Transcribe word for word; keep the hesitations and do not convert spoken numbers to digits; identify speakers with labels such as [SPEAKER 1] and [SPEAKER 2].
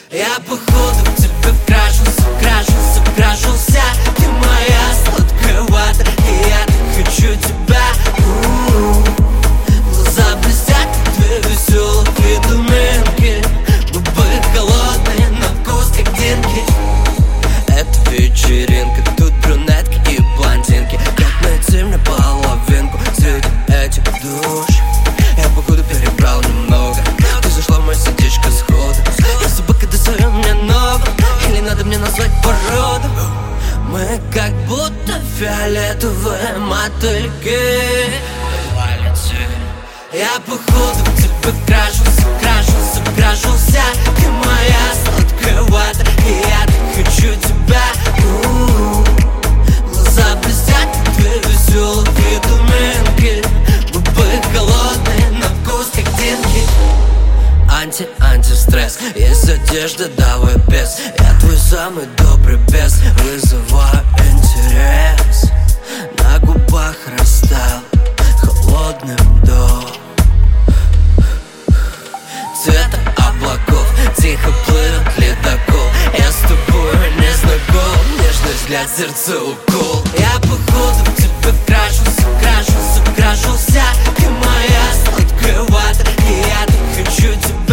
[SPEAKER 1] Я походу в тебя вкрашился, вкрашился, вкрашился. Ты моя сладкая вата, и я так хочу тебя. У-у-у. Глаза блестят, как две веселых витаминки. Губы холодные, на вкус как динки. Это вечеринка, тут брюнетки и блондинки. Как найти мне половинку среди этих душ? Я походу перебрал немного. Ты зашла в мое сердечко сходу. Я собака, ты свою мне ногу. Или надо мне назвать породу? Мы как будто фиолетовые мотыльки. Я походу в тебя вкрашился, вкрашился, вкрашился. Ты моя сладкая вата, и я так хочу тебя. У-у-у. Глаза блестят, как две веселых витаминки. Губы холодные, на вкус как динки. Анти-антистресс, есть одежда, давай без. Я твой самый добрый бес, вызываю интерес. На губах растаял холодным до цвета облаков, тихо плывет ледокол. Я с тобой не знаком, нежный взгляд, сердце укол. Я походу в тебя вкрашился, вкрашился, вкрашился. Ты моя сладкая вата, и я так хочу тебя.